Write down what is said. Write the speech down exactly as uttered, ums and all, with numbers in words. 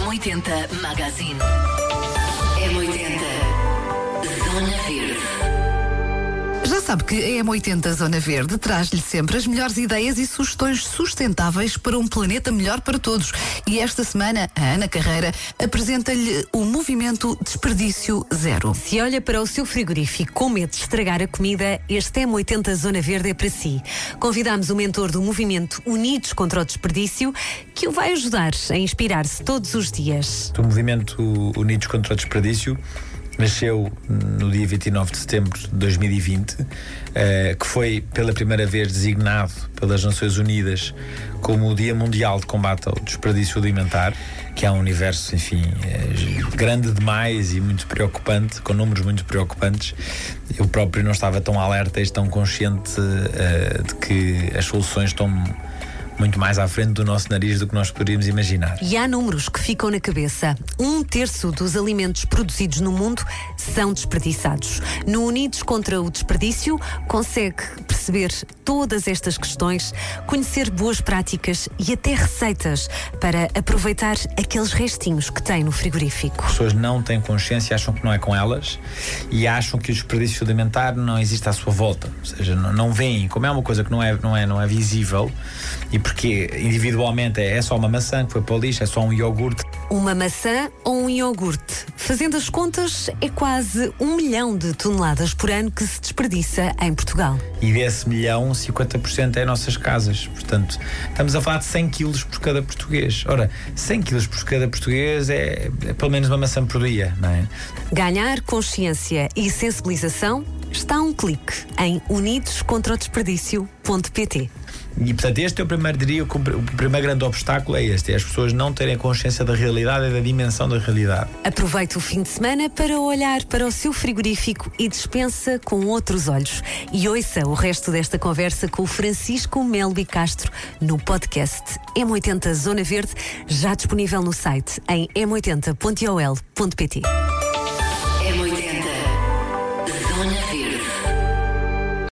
M oitenta Magazine. M oitenta Zona Verde. Já sabe que a M oitenta Zona Verde traz-lhe sempre as melhores ideias e sugestões sustentáveis para um planeta melhor para todos. E esta semana, a Ana Carreira apresenta-lhe o movimento Desperdício Zero. Se olha para o seu frigorífico com medo de estragar a comida, este M oitenta Zona Verde é para si. Convidamos o mentor do movimento Unidos contra o Desperdício, que o vai ajudar a inspirar-se todos os dias. O movimento Unidos contra o Desperdício nasceu no dia vinte e nove de setembro de dois mil e vinte, uh, que foi pela primeira vez designado pelas Nações Unidas como o Dia Mundial de Combate ao Desperdício Alimentar, que é um universo, enfim, é grande demais e muito preocupante, com números muito preocupantes. Eu próprio não estava tão alerta e tão consciente uh, de que as soluções estão muito mais à frente do nosso nariz do que nós poderíamos imaginar. E há números que ficam na cabeça. Um terço dos alimentos produzidos no mundo são desperdiçados. No Unidos contra o Desperdício, consegue perceber todas estas questões, conhecer boas práticas e até receitas para aproveitar aqueles restinhos que tem no frigorífico. As pessoas não têm consciência, acham que não é com elas e acham que o desperdício alimentar não existe à sua volta. Ou seja, não, não veem, como é uma coisa que não é, não é, não é visível, e porque individualmente é, é só uma maçã que foi para o lixo, é só um iogurte. Uma maçã ou um iogurte? Fazendo as contas, é quase um milhão de toneladas por ano que se desperdiça em Portugal. E desse milhão, cinquenta por cento é em nossas casas. Portanto, estamos a falar de cem quilos por cada português. Ora, cem quilos por cada português é, é pelo menos uma maçã por dia, não é? Ganhar consciência e sensibilização está a um clique em unidos contra o desperdício ponto pt. E, portanto, este é o primeiro, diria, o primeiro grande obstáculo é este, é as pessoas não terem consciência da realidade e da dimensão da realidade. Aproveite o fim de semana para olhar para o seu frigorífico e despensa com outros olhos. E ouça o resto desta conversa com o Francisco Melby Castro no podcast M oitenta Zona Verde, já disponível no site em m oitenta ponto i o l ponto pt.